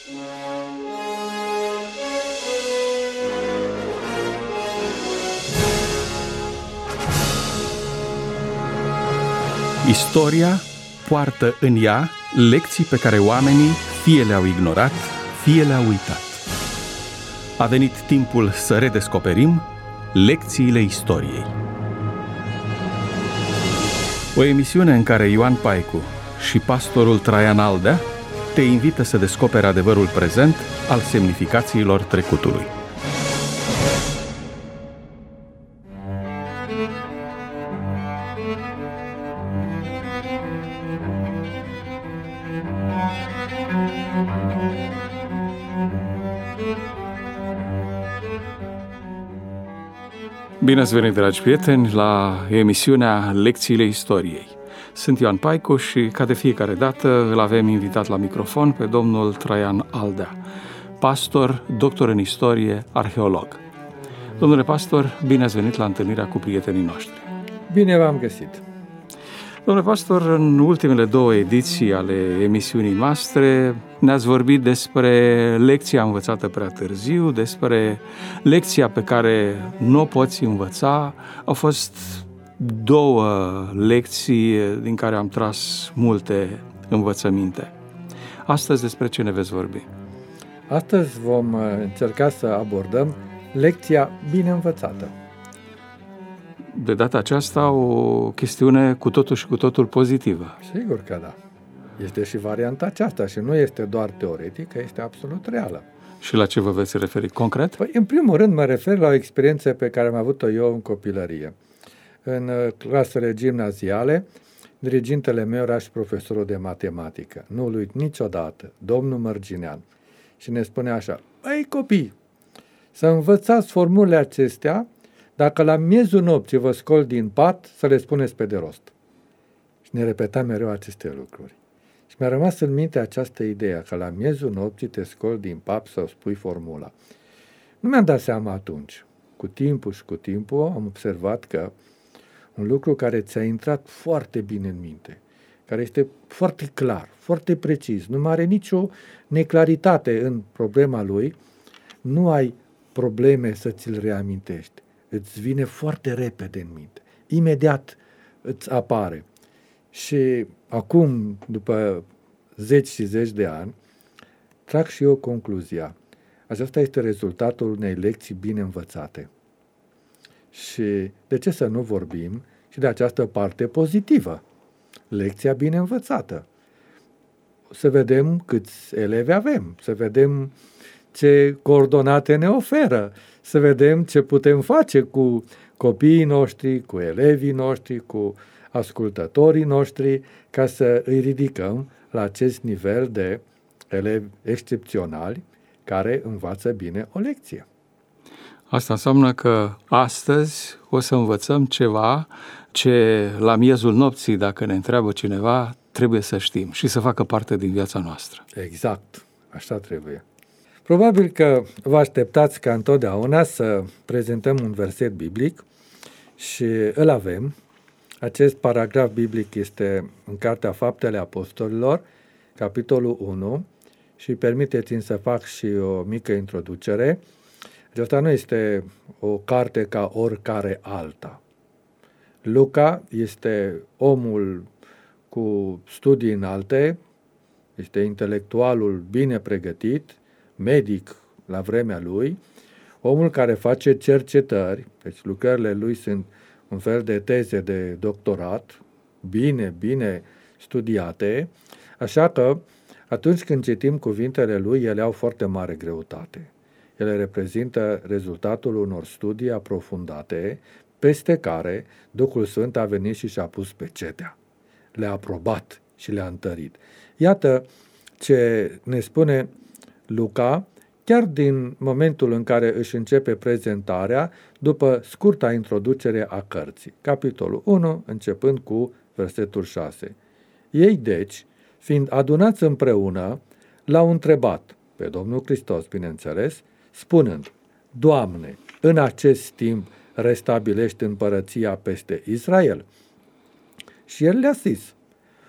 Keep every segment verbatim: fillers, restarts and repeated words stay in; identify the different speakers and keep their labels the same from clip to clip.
Speaker 1: Istoria poartă în ea lecții pe care oamenii fie le-au ignorat, fie le-au uitat. A venit timpul să redescoperim lecțiile istoriei. O emisiune în care Ioan Paicu și pastorul Traian Aldea te invită să descoperi adevărul prezent al semnificațiilor trecutului. Bine ați venit, dragi prieteni, la emisiunea Lecțiile Istoriei. Sunt Ioan Paicu și, ca de fiecare dată, îl avem invitat la microfon pe domnul Traian Aldea, pastor, doctor în istorie, arheolog. Domnule pastor, bine ați venit la întâlnirea cu prietenii noștri.
Speaker 2: Bine v-am găsit.
Speaker 1: Domnule pastor, în ultimele două ediții ale emisiunii noastre ne-ați vorbit despre lecția învățată prea târziu, despre lecția pe care nu o poți învăța. Au fost două lecții din care am tras multe învățăminte. Astăzi despre ce ne veți vorbi?
Speaker 2: Astăzi vom încerca să abordăm lecția bine învățată.
Speaker 1: De data aceasta o chestiune cu totul și cu totul pozitivă.
Speaker 2: Sigur că da. Este și varianta aceasta și nu este doar teoretică, este absolut reală.
Speaker 1: Și la ce vă veți referi concret?
Speaker 2: Păi, în primul rând mă refer la o experiență pe care am avut-o eu în copilărie. În clasele gimnaziale, dirigintele meu era și profesorul de matematică. Nu-l uit niciodată, domnul Mărginean. Și ne spune așa: băi copii, să învățați formulele acestea, dacă la miezul nopții vă scol din pat, să le spuneți pe de rost. Și ne repeta mereu aceste lucruri. Și mi-a rămas în minte această idee, că la miezul nopții te scol din pat să spui formula. Nu mi-am dat seama atunci. Cu timpul și cu timpul am observat că un lucru care ți-a intrat foarte bine în minte, care este foarte clar, foarte precis, nu mai are nicio neclaritate în problema lui, nu ai probleme să ți-l reamintești. Îți vine foarte repede în minte. Imediat îți apare. Și acum, după zeci și zeci de ani, trag și eu concluzia. Aceasta este rezultatul unei lecții bine învățate. Și de ce să nu vorbim și de această parte pozitivă? Lecția bine învățată. Să vedem câți elevi avem, să vedem ce coordonate ne oferă, să vedem ce putem face cu copiii noștri, cu elevii noștri, cu ascultătorii noștri, ca să îi ridicăm la acest nivel de elevi excepționali care învață bine o lecție.
Speaker 1: Asta înseamnă că astăzi o să învățăm ceva ce la miezul nopții, dacă ne întreabă cineva, trebuie să știm și să facă parte din viața noastră.
Speaker 2: Exact, așa trebuie. Probabil că vă așteptați ca întotdeauna să prezentăm un verset biblic și îl avem. Acest paragraf biblic este în Cartea Faptele Apostolilor, capitolul unu, și permiteți-mi să fac și o mică introducere. Aceasta nu este o carte ca oricare alta. Luca este omul cu studii înalte, este intelectualul bine pregătit, medic la vremea lui, omul care face cercetări, deci lucrările lui sunt un fel de teze de doctorat, bine, bine studiate, așa că atunci când citim cuvintele lui, ele au foarte mare greutate. Ele reprezintă rezultatul unor studii aprofundate, peste care Duhul Sfânt a venit și și-a pus pecetea. Le-a aprobat și le-a întărit. Iată ce ne spune Luca, chiar din momentul în care își începe prezentarea, după scurta introducere a cărții. Capitolul unu, începând cu versetul șase. Ei, deci, fiind adunați împreună, l-au întrebat pe Domnul Hristos, bineînțeles, spunând: Doamne, în acest timp restabilești împărăția peste Israel? Și el le-a zis: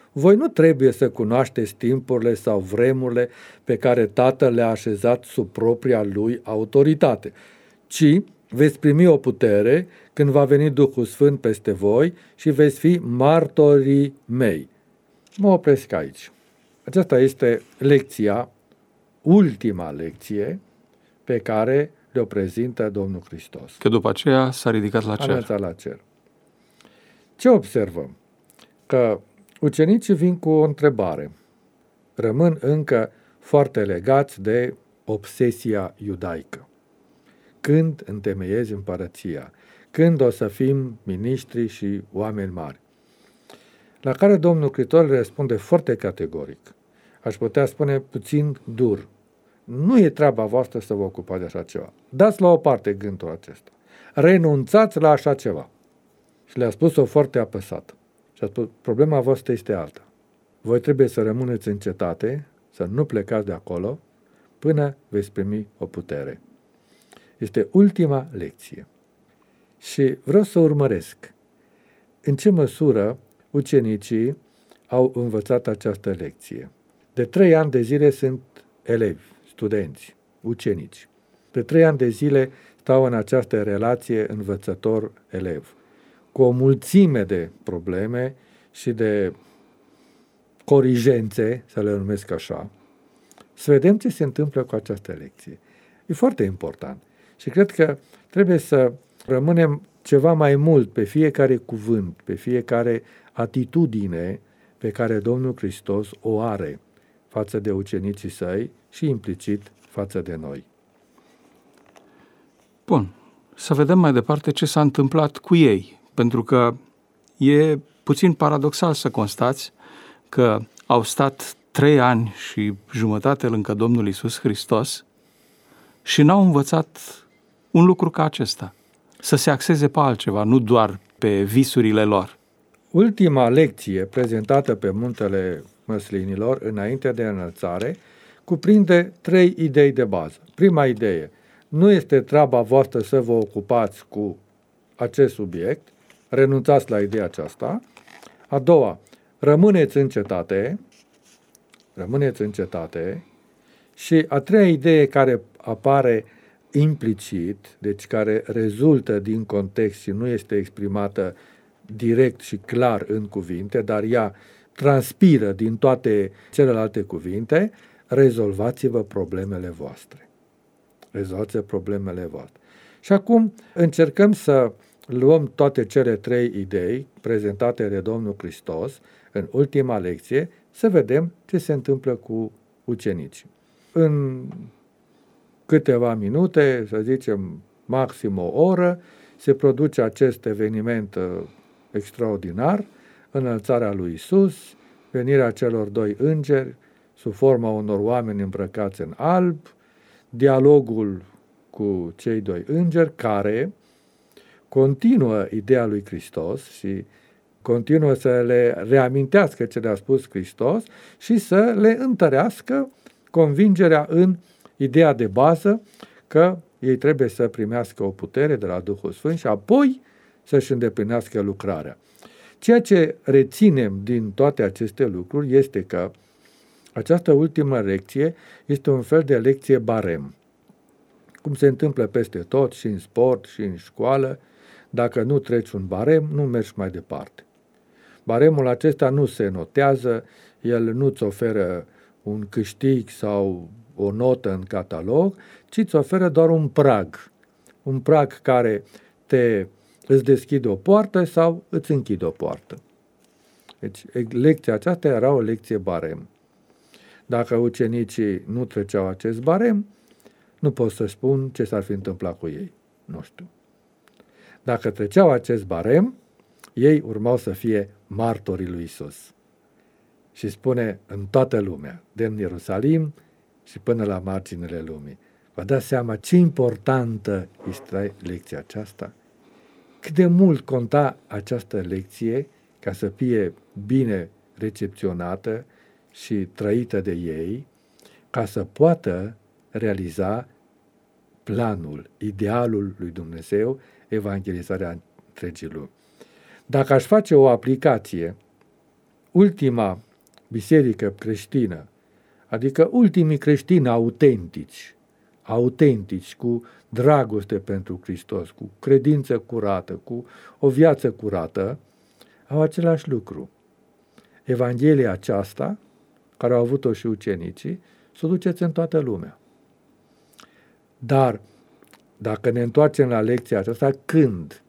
Speaker 2: voi nu trebuie să cunoașteți timpurile sau vremurile pe care Tatăl le-a așezat sub propria lui autoritate, ci veți primi o putere când va veni Duhul Sfânt peste voi și veți fi martorii mei. Mă opresc aici. Aceasta este lecția, ultima lecție pe care le-o prezintă Domnul Hristos.
Speaker 1: Că după aceea s-a ridicat la cer.
Speaker 2: A la cer. Ce observăm? Că ucenicii vin cu o întrebare. Rămân încă foarte legați de obsesia iudaică. Când întemeiezi împărăția? Când o să fim miniștri și oameni mari? La care Domnul Hristos răspunde foarte categoric. Aș putea spune puțin dur. Nu e treaba voastră să vă ocupați de așa ceva. Dați la o parte gândul acesta. Renunțați la așa ceva. Și le-a spus-o foarte apăsat. Și a spus, problema voastră este alta. Voi trebuie să rămâneți în cetate, să nu plecați de acolo, până veți primi o putere. Este ultima lecție. Și vreau să urmăresc în ce măsură ucenicii au învățat această lecție. De trei ani de zile sunt elevi, studenți, ucenici. De trei ani de zile stau în această relație învățător-elev, cu o mulțime de probleme și de corigențe, să le numesc așa. Să vedem ce se întâmplă cu această lecție. E foarte important. Și cred că trebuie să rămânem ceva mai mult pe fiecare cuvânt, pe fiecare atitudine pe care Domnul Hristos o are față de ucenicii săi și implicit față de noi.
Speaker 1: Bun. Să vedem mai departe ce s-a întâmplat cu ei, pentru că e puțin paradoxal să constați că au stat trei ani și jumătate lângă Domnul Iisus Hristos și n-au învățat un lucru ca acesta, să se axeze pe altceva, nu doar pe visurile lor.
Speaker 2: Ultima lecție prezentată pe Muntele Măslinilor, înainte de înălțare, cuprinde trei idei de bază. Prima idee, nu este treaba voastră să vă ocupați cu acest subiect, renunțați la ideea aceasta. A doua, rămâneți în cetate, rămâneți în cetate. Și a treia idee care apare implicit, deci care rezultă din context și nu este exprimată direct și clar în cuvinte, dar ea transpiră din toate celelalte cuvinte, rezolvați-vă problemele voastre. Rezolvați-vă problemele voastre. Și acum încercăm să luăm toate cele trei idei prezentate de Domnul Hristos în ultima lecție, să vedem ce se întâmplă cu ucenicii. În câteva minute, să zicem maxim o oră, se produce acest eveniment extraordinar, înălțarea lui Iisus, venirea celor doi îngeri sub forma unor oameni îmbrăcați în alb, dialogul cu cei doi îngeri care continuă ideea lui Hristos și continuă să le reamintească ce le-a spus Hristos și să le întărească convingerea în ideea de bază că ei trebuie să primească o putere de la Duhul Sfânt și apoi să-și îndeplinească lucrarea. Ceea ce reținem din toate aceste lucruri este că această ultimă lecție este un fel de lecție barem. Cum se întâmplă peste tot, și în sport, și în școală, dacă nu treci un barem, nu mergi mai departe. Baremul acesta nu se notează, el nu-ți oferă un câștig sau o notă în catalog, ci îți oferă doar un prag. Un prag care te, îți deschide o poartă sau îți închide o poartă. Deci, lecția aceasta era o lecție barem. Dacă ucenicii nu treceau acest barem, nu pot să spun ce s-ar fi întâmplat cu ei. Nu știu. Dacă treceau acest barem, ei urmau să fie martorii lui Iisus. Și spune în toată lumea, de în Ierusalim și până la marginile lumii. Vă dați seama ce importantă este lecția aceasta? Cât de mult conta această lecție ca să fie bine recepționată și trăită de ei, ca să poată realiza planul, idealul lui Dumnezeu, evangelizarea întregii lumi. Dacă aș face o aplicație ultima biserică creștină, adică ultimii creștini autentici, autentici, cu dragoste pentru Hristos, cu credință curată, cu o viață curată, au același lucru. Evanghelia aceasta, care au avut-o și ucenicii, să o duceți în toată lumea. Dar, dacă ne întoarcem la lecția aceasta, când?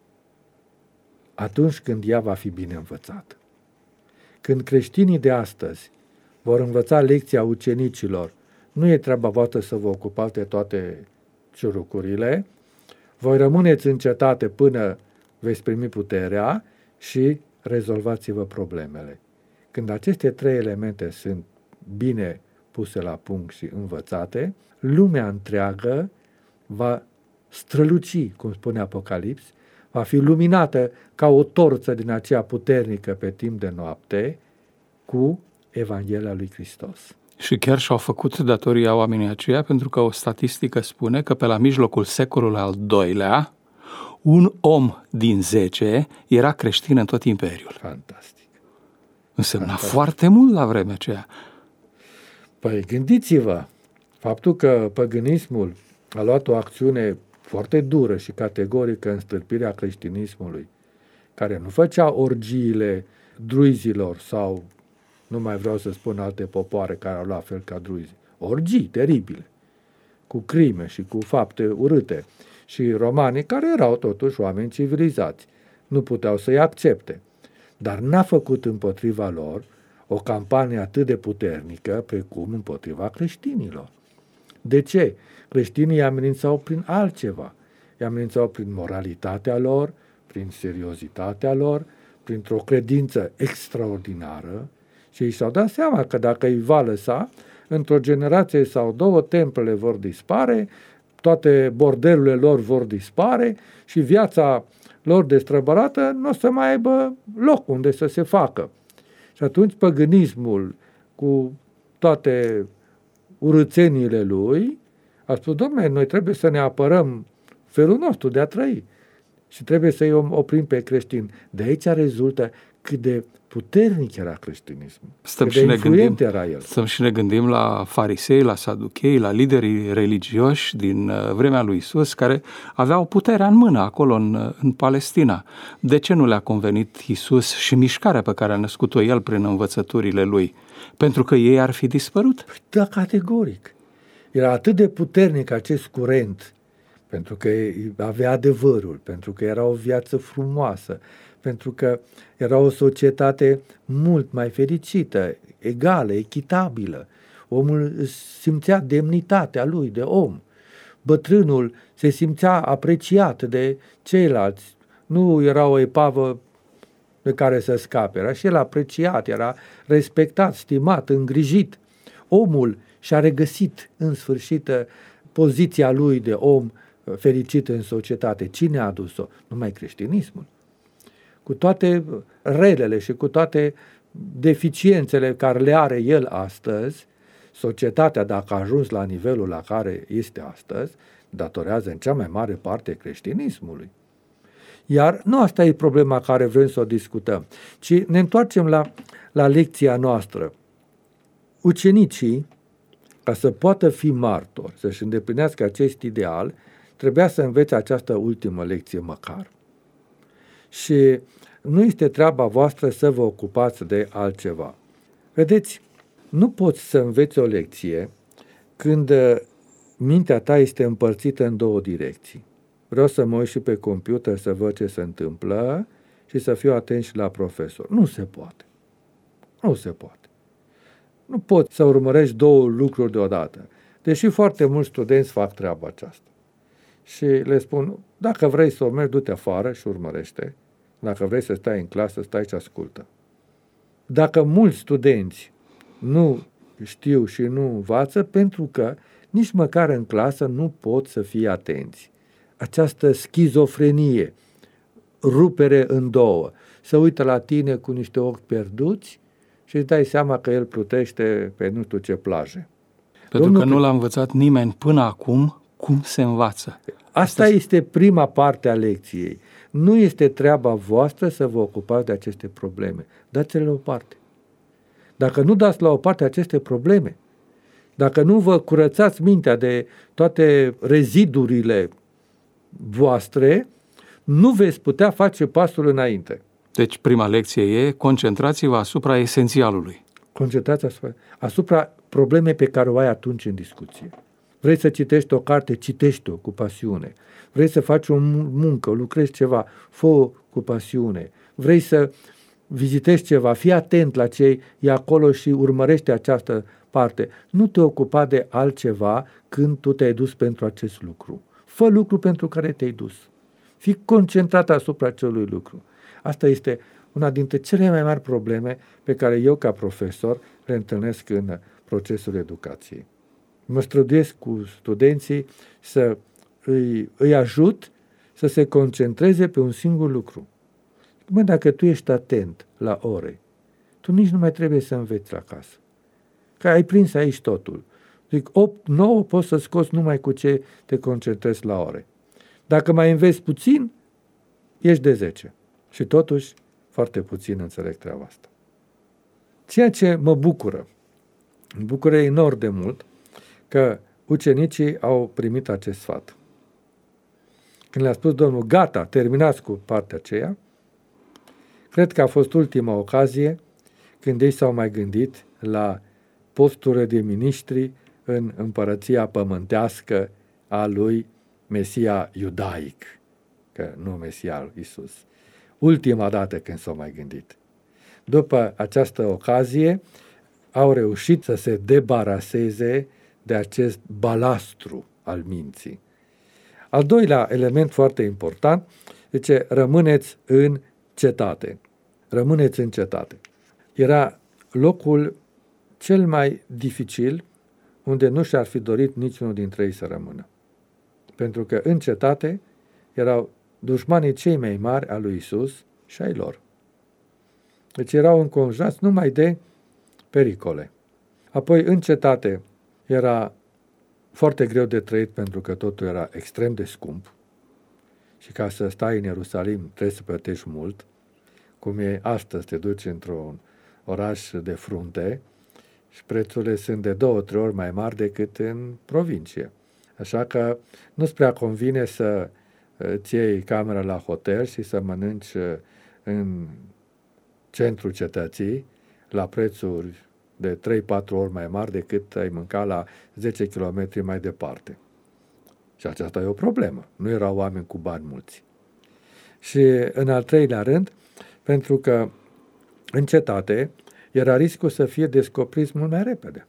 Speaker 2: Atunci când ea va fi bine învățată. Când creștinii de astăzi vor învăța lecția ucenicilor, nu e treaba voastră să vă ocupați de toate ciurucurile, voi rămâneți în cetate până veți primi puterea și rezolvați-vă problemele. Când aceste trei elemente sunt bine puse la punct și învățate, lumea întreagă va străluci, cum spune Apocalips, va fi luminată ca o torță din aceea puternică pe timp de noapte cu Evanghelia lui Hristos.
Speaker 1: Și chiar și-au făcut datoria oamenii aceia, pentru că o statistică spune că pe la mijlocul secolului al doilea, un om din zece era creștin în tot imperiul.
Speaker 2: Fantastic.
Speaker 1: Însemna
Speaker 2: Fantastic.
Speaker 1: foarte mult la vremea aceea.
Speaker 2: Păi gândiți-vă, faptul că păgânismul a luat o acțiune foarte dură și categorică în stârpirea creștinismului, care nu făcea orgiile druizilor sau, nu mai vreau să spun alte popoare care au luat fel ca druizi, orgii teribile, cu crime și cu fapte urâte. Și romanii, care erau totuși oameni civilizați, nu puteau să-i accepte. Dar n-a făcut împotriva lor o campanie atât de puternică precum împotriva creștinilor. De ce? Creștinii îi amenințau prin altceva. Îi amenințau prin moralitatea lor, prin seriozitatea lor, printr-o credință extraordinară și ei și-au dat seama că dacă îi va lăsa, într-o generație sau două, templele vor dispare, toate bordelurile lor vor dispare și viața lor destrăbărată nu o să mai aibă loc unde să se facă. Și atunci păgânismul, cu toate urâțeniile lui, a spus, dom'le, noi trebuie să ne apărăm felul nostru de a trăi și trebuie să-i oprim pe creștini. De aici rezultă cât de puternic era creștinismul,
Speaker 1: Stăm
Speaker 2: cât
Speaker 1: și
Speaker 2: de
Speaker 1: ne
Speaker 2: influent
Speaker 1: gândim,
Speaker 2: era el.
Speaker 1: Stăm și ne gândim la farisei, la saduchei, la liderii religioși din uh, vremea lui Isus, care aveau puterea în mână acolo în, în Palestina. De ce nu le-a convenit Isus și mișcarea pe care a născut-o el prin învățăturile lui? Pentru că ei ar fi dispărut?
Speaker 2: Da, categoric. Era atât de puternic acest curent, pentru că avea adevărul, pentru că era o viață frumoasă, pentru că era o societate mult mai fericită, egală, echitabilă. Omul simțea demnitatea lui de om. Bătrânul se simțea apreciat de ceilalți. Nu era o epavă de care să scape. Era și el apreciat, era respectat, stimat, îngrijit. Omul și-a regăsit în sfârșit poziția lui de om fericit în societate. Cine a adus-o? Numai creștinismul. Cu toate relele și cu toate deficiențele care le are el astăzi, societatea, dacă a ajuns la nivelul la care este astăzi, datorează în cea mai mare parte creștinismului. Iar nu asta e problema care vrem să o discutăm, ci ne întoarcem la, la lecția noastră. Ucenicii, ca să poată fi martori, să-și îndeplinească acest ideal, trebuia să învețe această ultimă lecție măcar. Și nu este treaba voastră să vă ocupați de altceva. Vedeți, nu poți să înveți o lecție când mintea ta este împărțită în două direcții. Vreau să mă uit și pe computer să văd ce se întâmplă și să fiu atent și la profesor. Nu se poate. Nu se poate. Nu poți să urmărești două lucruri deodată. Deși foarte mulți studenți fac treaba aceasta. Și le spun, dacă vrei să o mergi, du-te afară și urmărește. Dacă vrei să stai în clasă, stai și ascultă. Dacă mulți studenți nu știu și nu învață, pentru că nici măcar în clasă nu pot să fie atenți. Această schizofrenie, rupere în două, să uită la tine cu niște ochi pierduți și îți dai seama că el plutește pe nu știu ce plaje.
Speaker 1: Pentru
Speaker 2: Domnul,
Speaker 1: că nu l-a învățat nimeni până acum cum se învață.
Speaker 2: Asta este prima parte a lecției. Nu este treaba voastră să vă ocupați de aceste probleme. Dați-le la o parte. Dacă nu dați la o parte aceste probleme, dacă nu vă curățați mintea de toate rezidurile voastre, nu veți putea face pasul înainte.
Speaker 1: Deci prima lecție e: concentrați-vă asupra esențialului.
Speaker 2: Concentrați asupra, asupra problemei pe care o ai atunci în discuție. Vrei să citești o carte, citește-o cu pasiune. Vrei să faci o muncă, lucrezi ceva, fă-o cu pasiune. Vrei să vizitezi ceva, fii atent la ce e acolo și urmărește această parte. Nu te ocupa de altceva când tu te-ai dus pentru acest lucru. Fă lucru pentru care te-ai dus. Fii concentrat asupra acelui lucru. Asta este una dintre cele mai mari probleme pe care eu, ca profesor, le întâlnesc în procesul educației. Mă străduiesc cu studenții să îi, îi ajut să se concentreze pe un singur lucru. Mă, dacă tu ești atent la ore, tu nici nu mai trebuie să înveți la casă. Că ai prins aici totul. Zic, opt nouă poți să scoți numai cu ce te concentrezi la ore. Dacă mai înveți puțin, ești de zece. Și totuși, foarte puțin înțeleg treaba asta. Ceea ce mă bucură, mă bucură enorm de mult, că ucenicii au primit acest sfat. Când le-a spus Domnul, gata, terminați cu partea aceea, cred că a fost ultima ocazie când ei s-au mai gândit la posturile de miniștri în împărăția pământească a lui Mesia iudaic, că nu Mesia Iisus. Ultima dată când s-au mai gândit. După această ocazie, au reușit să se debaraseze de acest balastru al minții. Al doilea element foarte important, zice, rămâneți în cetate. Rămâneți în cetate. Era locul cel mai dificil unde nu și-ar fi dorit niciunul dintre ei să rămână. Pentru că în cetate erau dușmanii cei mai mari al lui Iisus și ai lor. Deci erau înconjurați numai de pericole. Apoi în cetate era foarte greu de trăit pentru că totul era extrem de scump și ca să stai în Ierusalim trebuie să plătești mult, cum e astăzi, te duci într-un oraș de frunte și prețurile sunt de două, trei ori mai mari decât în provincie. Așa că nu-ți prea convine să îți iei camera la hotel și să mănânci în centrul cetății la prețuri de trei patru ori mai mari decât ai mânca la zece kilometri mai departe. Și aceasta e o problemă. Nu erau oameni cu bani mulți. Și în al treilea rând, pentru că în cetate era riscul să fie descoperiți mult mai repede.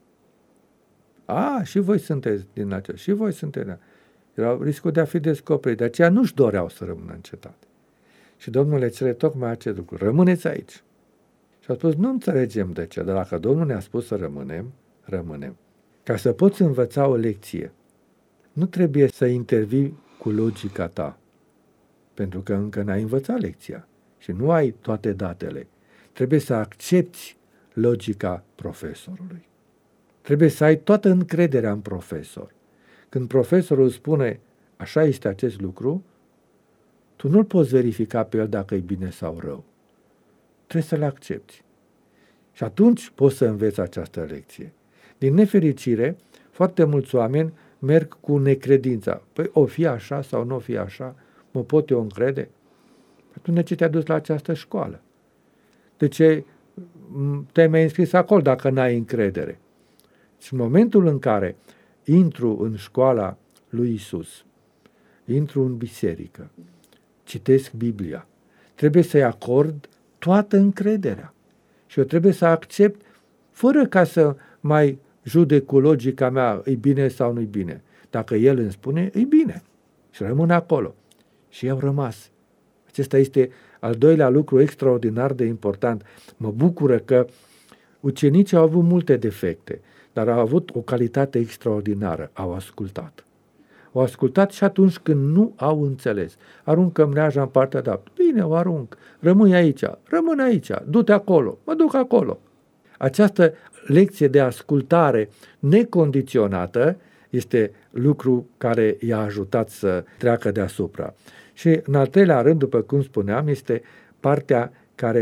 Speaker 2: A, și voi sunteți din acest, și voi sunteți. Era riscul de a fi descoperit. De aceea nu-și doreau să rămână în cetate. Și Domnul le cere tocmai acest lucru. Rămâneți aici. Și a spus, nu înțelegem de ce, dar dacă Domnul ne-a spus să rămânem, rămânem. Ca să poți învăța o lecție, nu trebuie să intervii cu logica ta, pentru că încă n-ai învățat lecția și nu ai toate datele. Trebuie să accepti logica profesorului. Trebuie să ai toată încrederea în profesor. Când profesorul spune, așa este acest lucru, tu nu-l poți verifica pe el dacă e bine sau rău. Trebuie să le accepti. Și atunci poți să înveți această lecție. Din nefericire, foarte mulți oameni merg cu necredința. Păi o fi așa sau nu o fi așa? Mă pot eu încrede? Atunci de ce te-ai dus la această școală? De ce te-ai mai înscris acolo dacă n-ai încredere? Și în momentul în care intru în școala lui Iisus, intru în biserică, citesc Biblia, trebuie să-i acord toată încrederea. Și eu trebuie să accept, fără ca să mai judec cu logica mea, e bine sau nu-i bine. Dacă el îmi spune, e bine. Și rămân acolo. Și eu rămas. Acesta este al doilea lucru extraordinar de important. Mă bucură că ucenicii au avut multe defecte, dar au avut o calitate extraordinară. Au ascultat. Au ascultat și atunci când nu au înțeles. Aruncă mreaja în partea de apă. Bine, o arunc. Rămâi aici. Rămân aici. Du-te acolo. Mă duc acolo. Această lecție de ascultare necondiționată este lucru care i-a ajutat să treacă deasupra. Și în al treilea rând, după cum spuneam, este partea care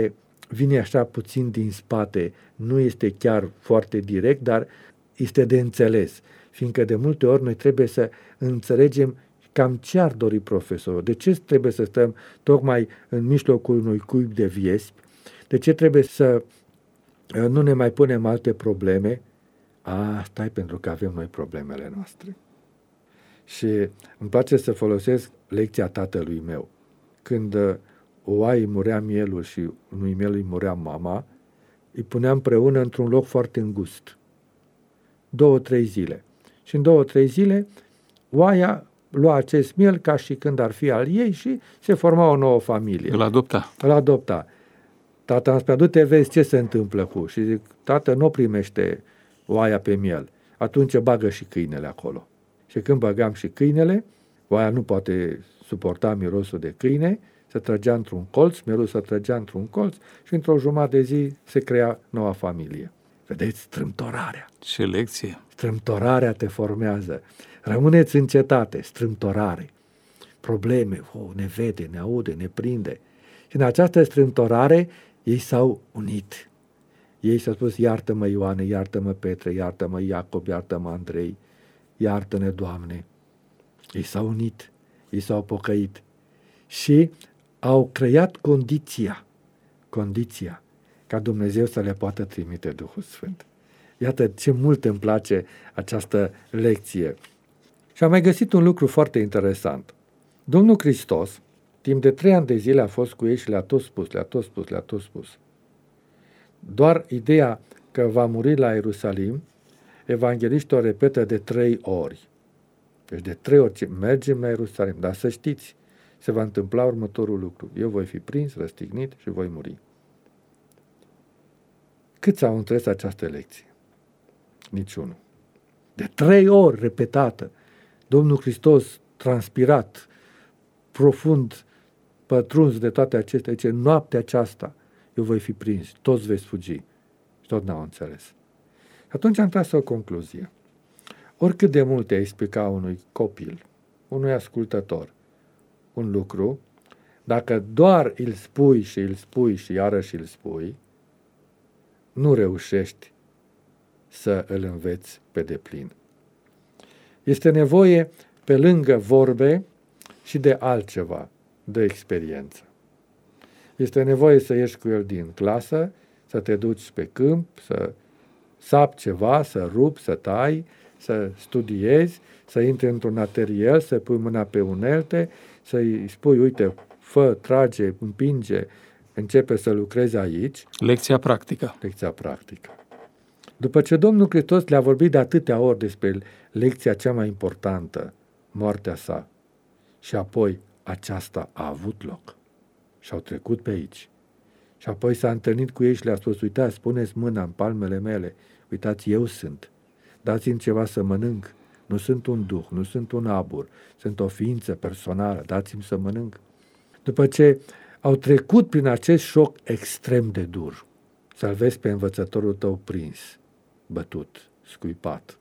Speaker 2: vine așa puțin din spate, nu este chiar foarte direct, dar este de înțeles, fiindcă de multe ori noi trebuie să înțelegem cam ce ar dori profesorul, de ce trebuie să stăm tocmai în mijlocul unui cuib de viespi, de ce trebuie să nu ne mai punem alte probleme. Asta e pentru că avem noi problemele noastre. Și îmi place să folosesc lecția tatălui meu. Când oaii murea mielul și unui miel îi murea mama, îi puneam împreună într-un loc foarte îngust. Două, trei zile. Și în două, trei zile, oaia lua acest miel ca și când ar fi al ei și se forma o nouă familie.
Speaker 1: Îl adopta.
Speaker 2: Îl adopta. Tata îmi spunea, du-te, vezi ce se întâmplă cu. Și zic, tată, nu primește oaia pe miel. Atunci bagă și câinele acolo. Și când băgam și câinele, oaia nu poate suporta mirosul de câine, se trăgea într-un colț, mielul se trăgea într-un colț și într-o jumătate de zi se crea noua familie. Vedeți, strâmtorarea.
Speaker 1: Ce lecție!
Speaker 2: Strâmtorarea te formează. Rămâneți în cetate, strâmtorare. Probleme, oh, ne vede, ne aude, ne prinde. Și în această strâmtorare ei s-au unit. Ei s-au spus, iartă-mă Ioane, iartă-mă Petre, iartă-mă Iacob, iartă-mă Andrei, iartă-ne, Doamne. Ei s-au unit, ei s-au pocăit și au creat condiția, condiția ca Dumnezeu să le poată trimite Duhul Sfânt. Iată ce mult îmi place această lecție. Și am mai găsit un lucru foarte interesant. Domnul Hristos, timp de trei ani de zile a fost cu ei și le-a tot spus, le-a tot spus, le-a tot spus. Doar ideea că va muri la Ierusalim, evangeliștii o repetă de trei ori. Deci de trei ori mergem la Ierusalim, dar să știți, se va întâmpla următorul lucru. Eu voi fi prins, răstignit și voi muri. Câți au înțeles această lecție? Niciunul. De trei ori repetată, Domnul Hristos, transpirat, profund, pătruns de toate acestea, zice, noaptea aceasta eu voi fi prins, toți veți fugi. Și tot n-au înțeles. Atunci am tras o concluzie. Oricât de multe ai explica unui copil, unui ascultător, un lucru, dacă doar îl spui și îl spui și iarăși îl spui, nu reușești să îl înveți pe deplin. Este nevoie, pe lângă vorbe, și de altceva, de experiență. Este nevoie să ieși cu el din clasă, să te duci pe câmp, să sapi ceva, să rupi, să tai, să studiezi, să intri într-un atelier, să pui mâna pe unelte, să-i spui, uite, fă, trage, împinge, începe să lucrezi aici.
Speaker 1: Lecția practică.
Speaker 2: Lecția practică. După ce Domnul Hristos le-a vorbit de atâtea ori despre lecția cea mai importantă, moartea sa, și apoi aceasta a avut loc. Și au trecut pe aici. Și apoi s-a întâlnit cu ei și le-a spus, uitați, puneți mâna în palmele mele, uitați, eu sunt. Dați-mi ceva să mănânc. Nu sunt un duh, nu sunt un abur, sunt o ființă personală, dați-mi să mănânc. După ce au trecut prin acest șoc extrem de dur, să-l vezi pe învățătorul tău prins, bătut, scuipat,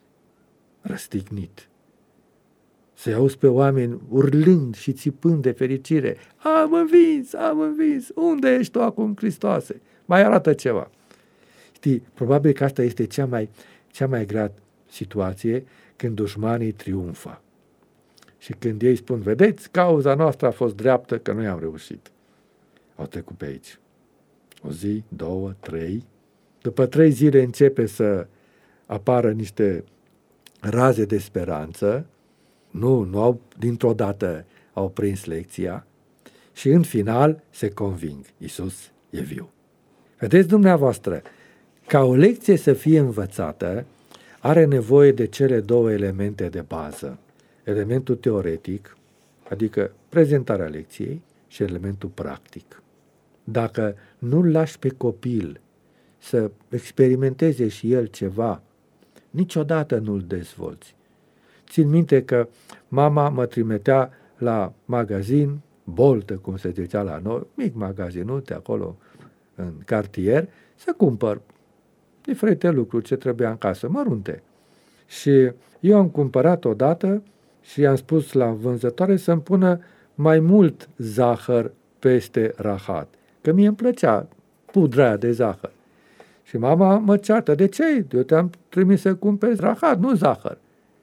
Speaker 2: răstignit, să-i auzi pe oameni urlând și țipând de fericire, am învins, am învins, unde ești tu acum, Hristoase? Mai arată ceva. Știi, probabil că asta este cea mai, cea mai grea situație când dușmanii triumfă. Și când ei spun, vedeți, cauza noastră a fost dreaptă, că noi am reușit. Au trecut pe aici. O zi, două, trei. După trei zile începe să apară niște raze de speranță. Nu, nu au, dintr-o dată au prins lecția și în final se conving. Iisus e viu. Vedeți dumneavoastră, ca o lecție să fie învățată, are nevoie de cele două elemente de bază. Elementul teoretic, adică prezentarea lecției, și elementul practic. Dacă nu-l lași pe copil să experimenteze și el ceva, niciodată nu-l dezvolți. Țin minte că mama mă trimitea la magazin, boltă, cum se zicea la noi, mic magazinuț acolo în cartier, să cumpăr diferite lucruri ce trebuia în casă, mărunte. Și eu am cumpărat odată și am spus la vânzătoare să-mi pună mai mult zahăr peste rahat. Că mie îmi plăcea pudra aia de zahăr. Și mama mă ceartă, de ce? Eu te-am trimis să cumperi rahat, nu zahăr.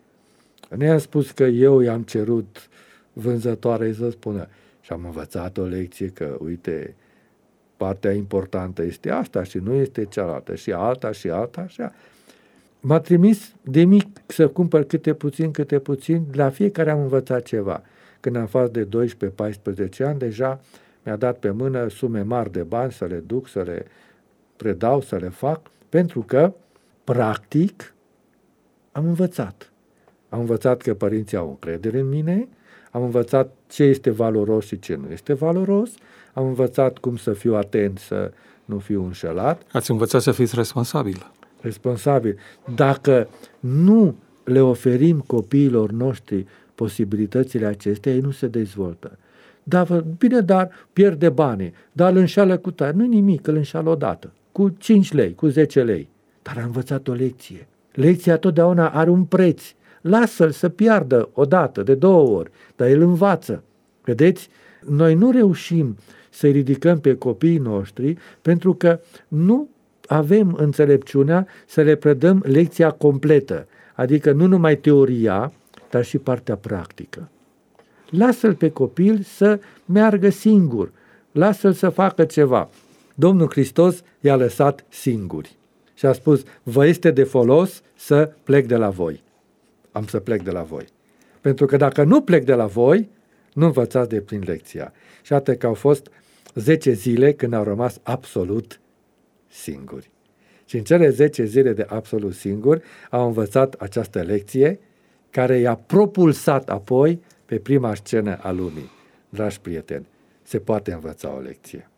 Speaker 2: Nu i-am spus că eu i-am cerut vânzătoarei să spună. Și am învățat o lecție că, uite, partea importantă este asta și nu este cealaltă, și alta, și alta, așa. M-a trimis de mic să cumpăr câte puțin, câte puțin, la fiecare am învățat ceva. Când am fost de doisprezece paisprezece ani, deja mi-a dat pe mână sume mari de bani să le duc, să le predau, să le fac, pentru că, practic, am învățat. Am învățat că părinții au încredere în mine, am învățat ce este valoros și ce nu este valoros, am învățat cum să fiu atent, să nu fiu înșelat.
Speaker 1: Ați învățat să fiți responsabil.
Speaker 2: Responsabil. Dacă nu le oferim copiilor noștri posibilitățile acestea, ei nu se dezvoltă. Dar, bine, dar pierde banii, dar îl înșală cu tare. Nu nimic, îl înșală odată, cu cinci lei, cu zece lei. Dar a învățat o lecție. Lecția totdeauna are un preț. Lasă-l să piardă odată, de două ori, dar el învață. Vedeți? Noi nu reușim să-i ridicăm pe copiii noștri pentru că nu avem înțelepciunea să le predăm lecția completă, adică nu numai teoria, dar și partea practică. Lasă-l pe copil să meargă singur, lasă-l să facă ceva. Domnul Hristos i-a lăsat singuri și a spus, vă este de folos să plec de la voi. Am să plec de la voi. Pentru că dacă nu plec de la voi, nu învățați de plin lecția. Și atât că au fost zece zile când au rămas absolut singuri. Și în cele zece zile de absolut singuri au învățat această lecție care i-a propulsat apoi pe prima scenă a lumii. Dragi prieteni, se poate învăța o lecție.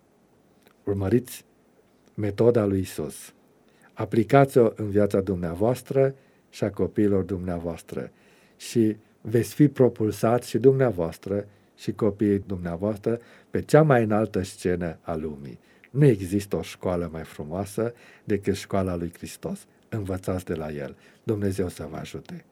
Speaker 2: Urmăriți metoda lui Isus. Aplicați-o în viața dumneavoastră și a copiilor dumneavoastră și veți fi propulsați și dumneavoastră și copiii dumneavoastră pe cea mai înaltă scenă a lumii. Nu există o școală mai frumoasă decât școala lui Hristos. Învățați de la El. Dumnezeu să vă ajute!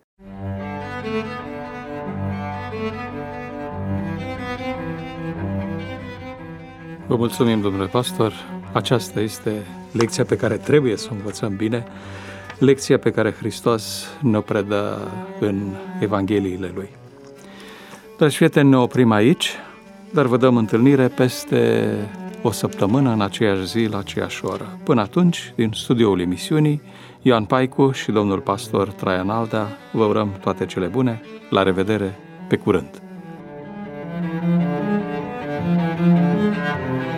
Speaker 1: Vă mulțumim, domnule pastor. Aceasta este lecția pe care trebuie să o învățăm bine, lecția pe care Hristos ne-o predă în Evangheliile Lui. Dragi prieteni, ne oprim aici, dar vă dăm întâlnire peste o săptămână, în aceeași zi, la aceeași oră. Până atunci, din studioul emisiunii, Ioan Paicu și domnul pastor Traian Alda, vă urăm toate cele bune. La revedere, pe curând!